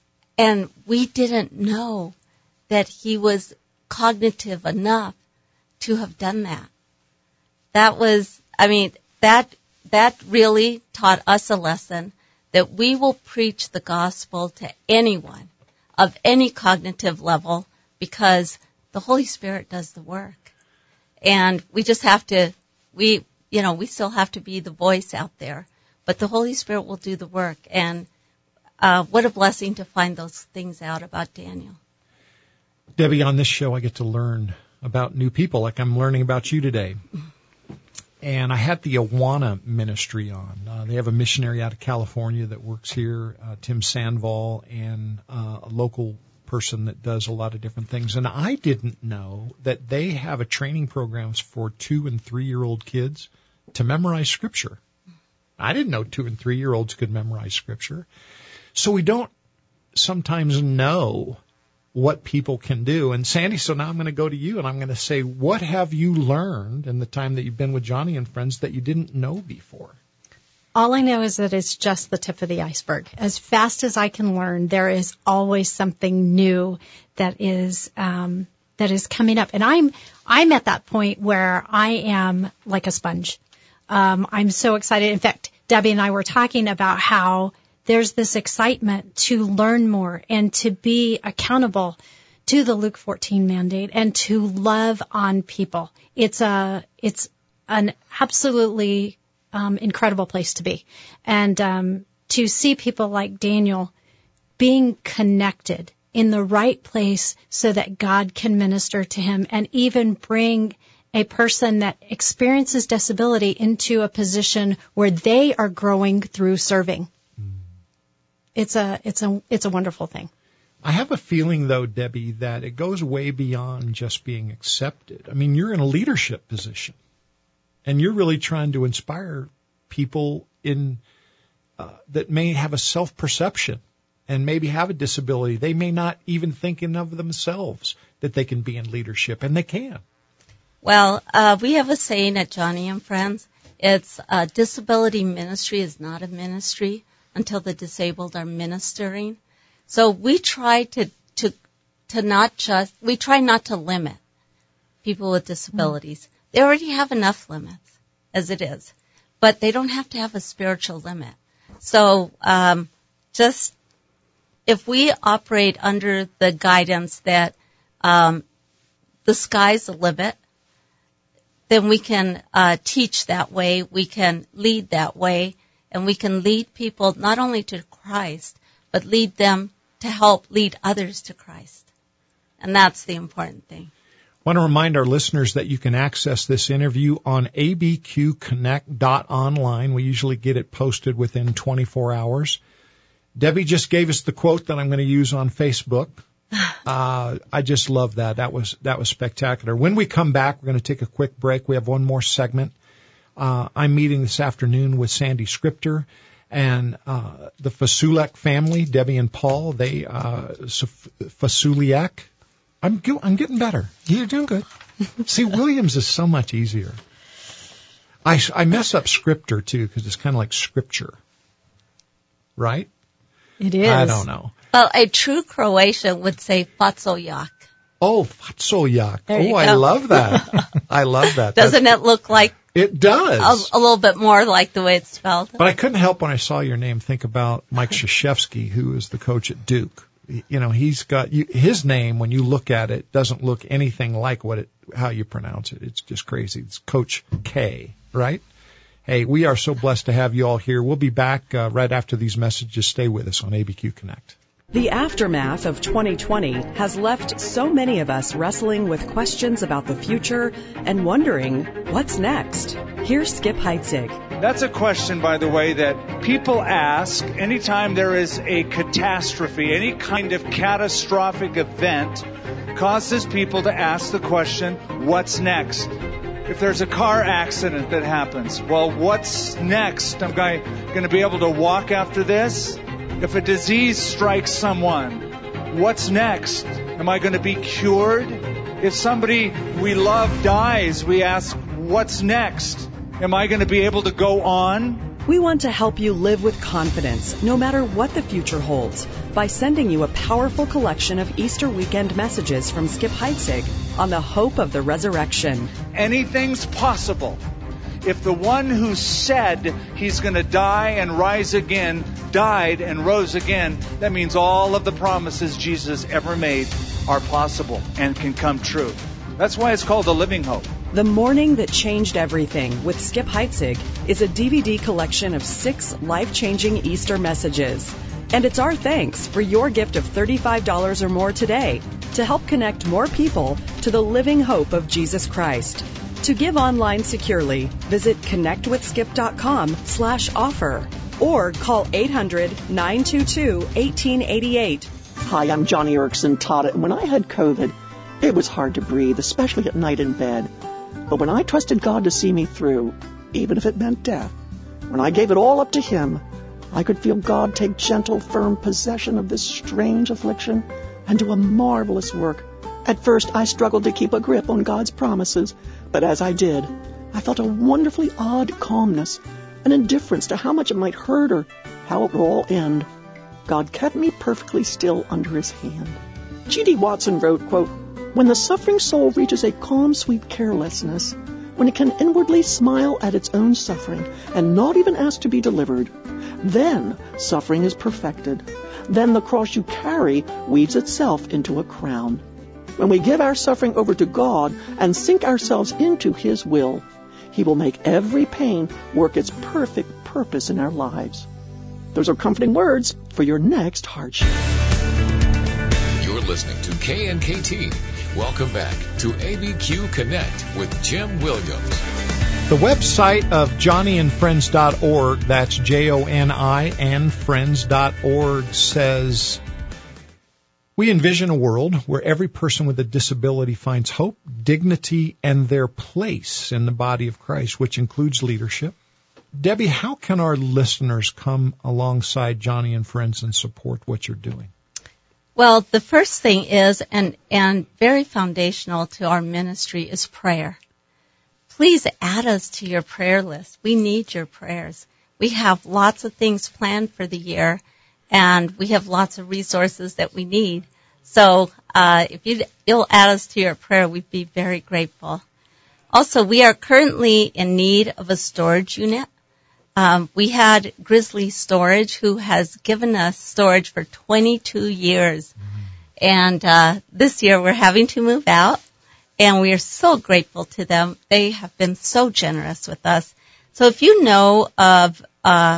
And we didn't know that he was cognitive enough to have done that. That was, I mean, that that really taught us a lesson that we will preach the gospel to anyone of any cognitive level because the Holy Spirit does the work. And we just have to, we, you know, we still have to be the voice out there, but the Holy Spirit will do the work. And uh, what a blessing to find those things out about Daniel. Debbie, on this show, I get to learn about new people, like I'm learning about you today. And I had the Awana ministry on. Uh, they have a missionary out of California that works here, uh, Tim Sandoval, and uh, a local person that does a lot of different things. And I didn't know that they have a training programs for two and three year old kids to memorize scripture. I didn't know two and three year olds could memorize scripture. So we don't sometimes know what people can do. And Sandy, so now I'm going to go to you and I'm going to say, what have you learned in the time that you've been with Johnny and Friends that you didn't know before? All I know is that it's just the tip of the iceberg. As fast as I can learn, there is always something new that is um, that is coming up, and I'm I'm at that point where I am like a sponge. Um, I'm so excited. In fact, Debbie and I were talking about how there's this excitement to learn more and to be accountable to the Luke fourteen mandate and to love on people. It's a it's an absolutely Um, incredible place to be. And um, to see people like Daniel being connected in the right place so that God can minister to him and even bring a person that experiences disability into a position where they are growing through serving. It's a, it's a, it's a wonderful thing. I have a feeling, though, Debbie, that it goes way beyond just being accepted. I mean, you're in a leadership position, and you're really trying to inspire people in uh, that may have a self-perception and maybe have a disability. They may not even think of themselves that they can be in leadership, and they can. Well, uh, we have a saying at Johnny and Friends. It's uh, disability ministry is not a ministry until the disabled are ministering. So we try to, to, to not just, we try not to limit people with disabilities. Mm-hmm. They already have enough limits as it is, but they don't have to have a spiritual limit. So, um, just, if we operate under the guidance that, um, the sky's the limit, then we can uh, teach that way, we can lead that way, and we can lead people not only to Christ, but lead them to help lead others to Christ. And that's the important thing. I want to remind our listeners that you can access this interview on a b q connect dot online. We usually get it posted within twenty-four hours. Debbie just gave us the quote that I'm going to use on Facebook. Uh, I just love that. That was, that was spectacular. When we come back, we're going to take a quick break. We have one more segment. Uh, I'm meeting this afternoon with Sandy Scripter and, uh, the Fasulek family, Debbie and Paul. They, uh, Fasuliak. I'm, I'm getting better. You're doing good. See, Williams is so much easier. I, I mess up Scripter too, because it's kind of like scripture. Right? It is. I don't know. Well, a true Croatian would say Fatsojak. Oh, Fatsojak. There Oh, I love that. I love that. Doesn't That's, it look like? It does. A, a little bit more like the way it's spelled. But I couldn't help when I saw your name think about Mike Krzyzewski, who is the coach at Duke. You know, he's got you, his name. When you look at it, doesn't look anything like what it how you pronounce it. It's just crazy. It's Coach K, right? Hey, we are so blessed to have you all here. We'll be back uh, right after these messages. Stay with us on A B Q Connect. The aftermath of twenty twenty has left so many of us wrestling with questions about the future and wondering, what's next? Here's Skip Heitzig. That's a question, by the way, that people ask anytime there is a catastrophe, any kind of catastrophic event causes people to ask the question, what's next? If there's a car accident that happens, well, what's next? Am I going to be able to walk after this? If a disease strikes someone, what's next? Am I going to be cured? If somebody we love dies, we ask, what's next? Am I going to be able to go on? We want to help you live with confidence, no matter what the future holds, by sending you a powerful collection of Easter weekend messages from Skip Heitzig on the hope of the resurrection. Anything's possible. If the one who said he's going to die and rise again died and rose again, that means all of the promises Jesus ever made are possible and can come true. That's why it's called the Living Hope. The Morning That Changed Everything with Skip Heitzig is a D V D collection of six life-changing Easter messages. And it's our thanks for your gift of thirty-five dollars or more today to help connect more people to the living hope of Jesus Christ. To give online securely, visit connectwithskip.com slash offer or call eight hundred, nine two two, one eight eight eight. Hi, I'm Johnny Erickson Todd. When I had COVID, it was hard to breathe, especially at night in bed. But when I trusted God to see me through, even if it meant death, when I gave it all up to Him, I could feel God take gentle, firm possession of this strange affliction and do a marvelous work. At first, I struggled to keep a grip on God's promises, but as I did, I felt a wonderfully odd calmness, an indifference to how much it might hurt or how it would all end. God kept me perfectly still under His hand. G D Watson wrote, quote, "When the suffering soul reaches a calm, sweet carelessness, when it can inwardly smile at its own suffering and not even ask to be delivered, then suffering is perfected. Then the cross you carry weaves itself into a crown. When we give our suffering over to God and sink ourselves into His will, He will make every pain work its perfect purpose in our lives." Those are comforting words for your next hardship. You're listening to K N K T, Welcome back to A B Q Connect with Jim Williams. The website of Joni and Friends dot org, that's J O N I and Friends dot org, says, we envision a world where every person with a disability finds hope, dignity, and their place in the body of Christ, which includes leadership. Debbie, how can our listeners come alongside Joni and Friends and support what you're doing? Well, the first thing is, and, and very foundational to our ministry, is prayer. Please add us to your prayer list. We need your prayers. We have lots of things planned for the year, and we have lots of resources that we need. So uh, if you'd, you'll add us to your prayer, we'd be very grateful. Also, we are currently in need of a storage unit. Um, we had Grizzly Storage, who has given us storage for twenty-two years. And uh, this year we're having to move out, and we are so grateful to them. They have been so generous with us. So if you know of uh,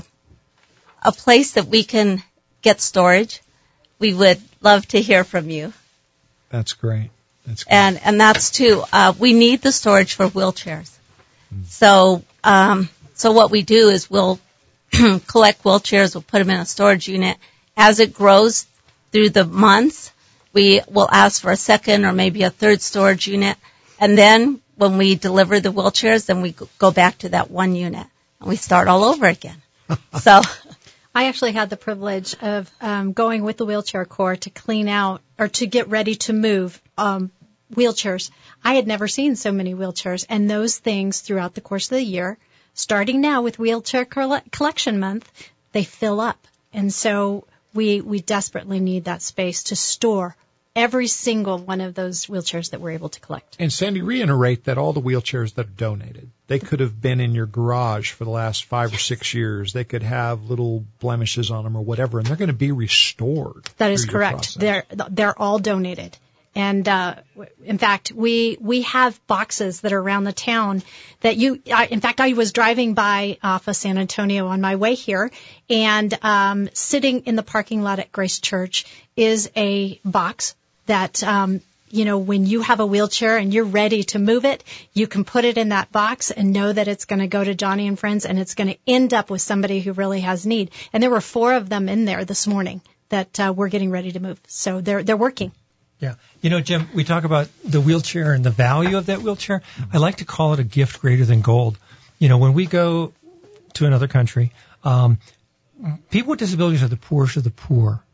a place that we can get storage, we would love to hear from you. That's great. That's great. And, and that's too, uh, we need the storage for wheelchairs. Mm. So, um, so what we do is we'll collect wheelchairs, we'll put them in a storage unit. As it grows through the months, we will ask for a second or maybe a third storage unit. And then when we deliver the wheelchairs, then we go back to that one unit and we start all over again. So I actually had the privilege of um, going with the wheelchair corps to clean out or to get ready to move um, wheelchairs. I had never seen so many wheelchairs, and those things throughout the course of the year, starting now with Wheelchair Collection Month, they fill up. And so we we desperately need that space to store every single one of those wheelchairs that we're able to collect. And Sandy, reiterate that all the wheelchairs that are donated, they could have been in your garage for the last five or six years. They could have little blemishes on them or whatever, and they're going to be restored. That is correct. They're they're all donated. And uh, in fact, we we have boxes that are around the town that you. I, in fact, I was driving by off of San Antonio on my way here, and um, sitting in the parking lot at Grace Church is a box that um, you know, when you have a wheelchair and you're ready to move it, you can put it in that box and know that it's going to go to Joni and Friends, and it's going to end up with somebody who really has need. And there were four of them in there this morning that uh, we're getting ready to move, so they're they're working. Yeah. You know, Jim, we talk about the wheelchair and the value of that wheelchair. I like to call it a gift greater than gold. You know, when we go to another country, um, people with disabilities are the poorest of the poor.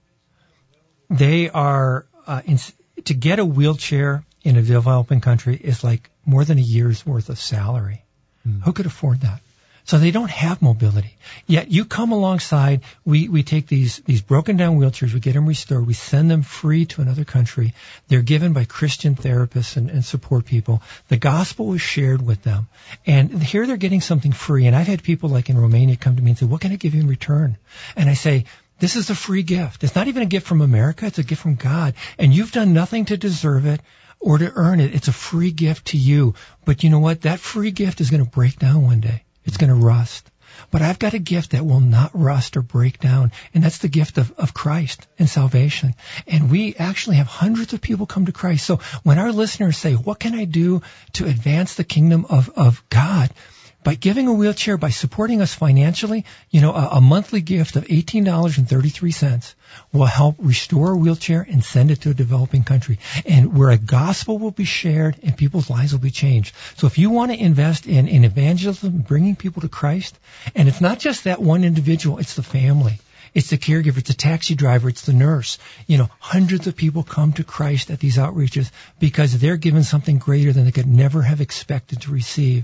They are, uh, in, to get a wheelchair in a developing country is like more than a year's worth of salary. Mm. Who could afford that? So they don't have mobility. Yet you come alongside, we, we take these, these broken down wheelchairs, we get them restored, we send them free to another country. They're given by Christian therapists and, and support people. The gospel is shared with them. And here they're getting something free. And I've had people like in Romania come to me and say, what can I give you in return? And I say, this is a free gift. It's not even a gift from America, it's a gift from God. And you've done nothing to deserve it or to earn it. It's a free gift to you. But you know what? That free gift is going to break down one day. It's going to rust. But I've got a gift that will not rust or break down, and that's the gift of, of Christ and salvation. And we actually have hundreds of people come to Christ. So when our listeners say, what can I do to advance the kingdom of, of God? By giving a wheelchair, by supporting us financially, you know, a, a monthly gift of eighteen dollars and thirty-three cents will help restore a wheelchair and send it to a developing country. And where a gospel will be shared and people's lives will be changed. So if you want to invest in, in evangelism, bringing people to Christ, and it's not just that one individual, it's the family. It's the caregiver, it's the taxi driver, it's the nurse. You know, hundreds of people come to Christ at these outreaches because they're given something greater than they could never have expected to receive.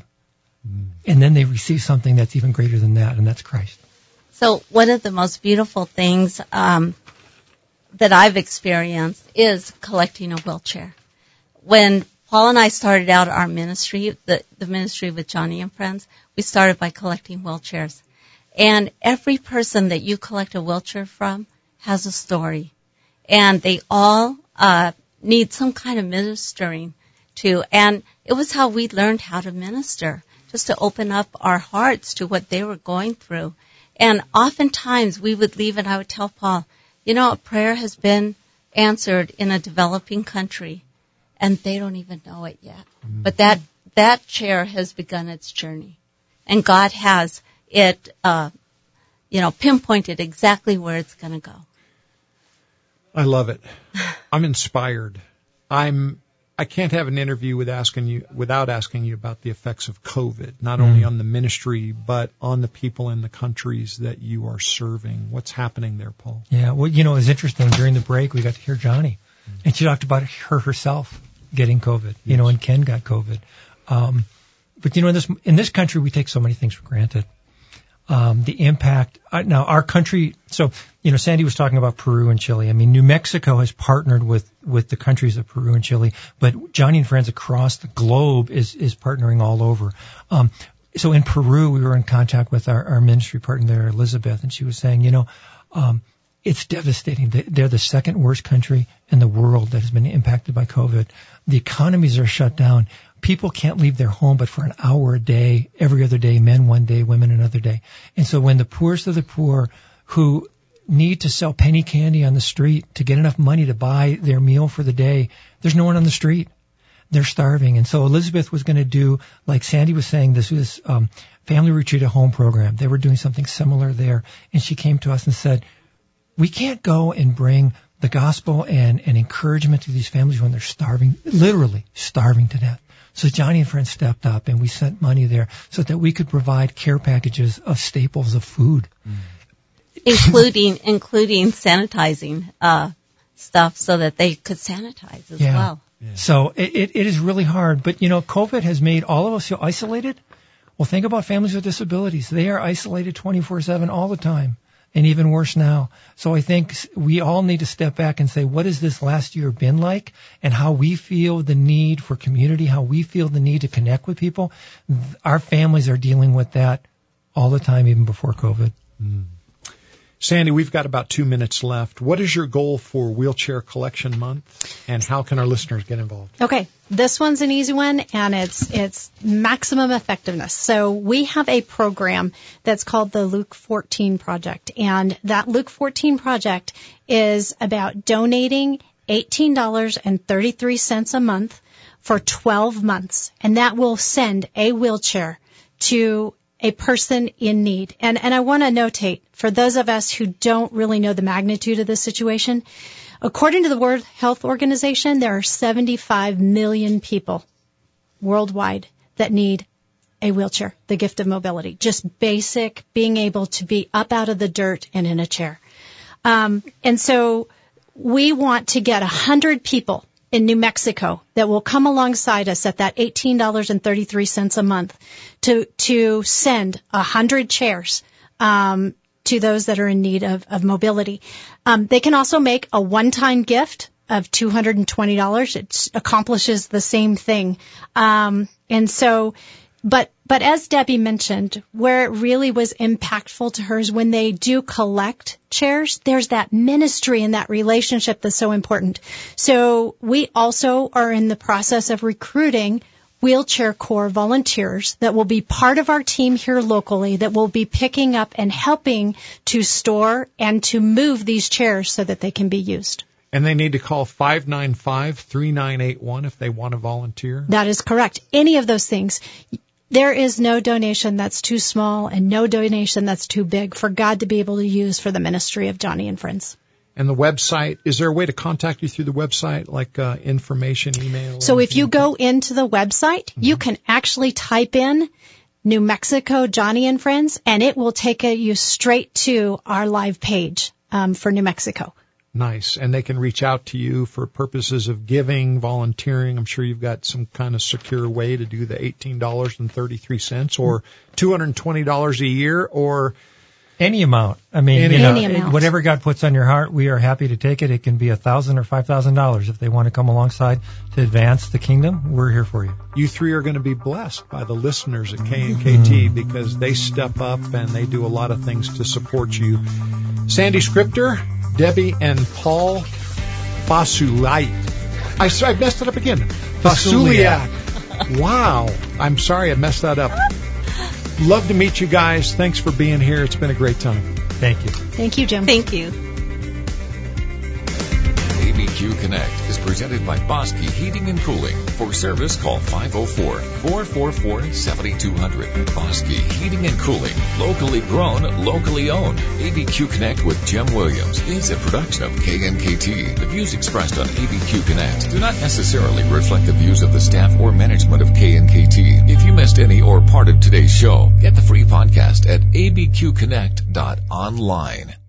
And then they receive something that's even greater than that, and that's Christ. So one of the most beautiful things um, that I've experienced is collecting a wheelchair. When Paul and I started out our ministry, the, the ministry with Joni and Friends, we started by collecting wheelchairs. And every person that you collect a wheelchair from has a story. And they all uh, need some kind of ministering to. And it was how we learned how to minister, just to open up our hearts to what they were going through. And oftentimes we would leave and I would tell Paul, you know, a prayer has been answered in a developing country. and they don't even know it yet. Mm-hmm. But that that chair has begun its journey, and God has it, uh, you know, pinpointed exactly where it's going to go. I love it. I'm inspired. I'm. I can't have an interview with asking you without asking you about the effects of COVID, not only on the ministry but on the people in the countries that you are serving. What's happening there, Paul? Yeah, well, you know, it was interesting. During the break, we got to hear Johnny, mm-hmm. and she talked about her herself getting COVID. Yes. You know, and Ken got COVID. Um, but you know, in this in this country, we take so many things for granted. Um, the impact, uh, now our country, so, you know, Sandy was talking about Peru and Chile. I mean, New Mexico has partnered with, with the countries of Peru and Chile, but Johnny and Friends across the globe is, is partnering all over. Um, so in Peru, we were in contact with our, our ministry partner there, Elizabeth, and she was saying, you know, um, it's devastating. They're the second worst country in the world that has been impacted by COVID. The economies are shut down. People can't leave their home but for an hour a day, every other day, men one day, women another day. And so when the poorest of the poor who need to sell penny candy on the street to get enough money to buy their meal for the day, there's no one on the street. They're starving. And so Elizabeth was going to do, like Sandy was saying, this was um, family retreat at home program. They were doing something similar there. And she came to us and said, we can't go and bring the gospel and, and encouragement to these families when they're starving, literally starving to death. So Johnny and Friends stepped up, and we sent money there so that we could provide care packages of staples of food, mm. including including sanitizing uh, stuff, so that they could sanitize as yeah. well. Yeah. So it, it, it is really hard, but you know, COVID has made all of us feel isolated. Well, think about families with disabilities; they are isolated twenty-four seven all the time. And even worse now. So I think we all need to step back and say, what has this last year been like? And how we feel the need for community, how we feel the need to connect with people. Our families are dealing with that all the time, even before COVID. Mm. Sandy, we've got about two minutes left. What is your goal for Wheelchair Collection Month, and how can our listeners get involved? Okay, this one's an easy one, and it's it's maximum effectiveness. So we have a program that's called the Luke fourteen Project, and that Luke fourteen Project is about donating eighteen dollars and thirty-three cents a month for twelve months, and that will send a wheelchair to a person in need. And, and I want to notate, for those of us who don't really know the magnitude of this situation, according to the World Health Organization, there are seventy-five million people worldwide that need a wheelchair, the gift of mobility, just basic being able to be up out of the dirt and in a chair. Um, and so we want to get one hundred people in New Mexico that will come alongside us at that eighteen dollars and thirty-three cents a month to to send one hundred chairs um, to those that are in need of, of mobility. Um, they can also make a one-time gift of two hundred twenty dollars. It accomplishes the same thing. Um, and so, but but as Debbie mentioned, where it really was impactful to her is when they do collect chairs, there's that ministry and that relationship that's so important. So we also are in the process of recruiting Wheelchair Corps volunteers that will be part of our team here locally, that will be picking up and helping to store and to move these chairs so that they can be used. And they need to call five nine five, three nine eight one if they want to volunteer? That is correct. Any of those things. There is no donation that's too small and no donation that's too big for God to be able to use for the ministry of Johnny and Friends. And the website, is there a way to contact you through the website, like uh, information, email? So if you go into the website, mm-hmm. you can actually type in New Mexico Johnny and Friends, and it will take you straight to our live page um, for New Mexico. Nice. And they can reach out to you for purposes of giving, volunteering. I'm sure you've got some kind of secure way to do the eighteen dollars and thirty-three cents or two hundred twenty dollars a year, or any amount. I mean, any, you know, any amount. Whatever God puts on your heart, we are happy to take it. It can be a thousand or five thousand dollars if they want to come alongside to advance the kingdom. We're here for you. You three are going to be blessed by the listeners at K N K T mm-hmm. because they step up and they do a lot of things to support you. Sandy Scripter, Debbie and Paul Fasuliak. I, I messed it up again. Fasuliak. Wow. I'm sorry I messed that up. Love to meet you guys. Thanks for being here. It's been a great time. Thank you. Thank you, Jim. Thank you. A B Q Connect is presented by Bosque Heating and Cooling. For service, call five oh four, four four four, seven two zero zero. Bosque Heating and Cooling. Locally grown, locally owned. A B Q Connect with Jim Williams is a production of K N K T. The views expressed on A B Q Connect do not necessarily reflect the views of the staff or management of K N K T. If you missed any or part of today's show, get the free podcast at a b q connect dot online.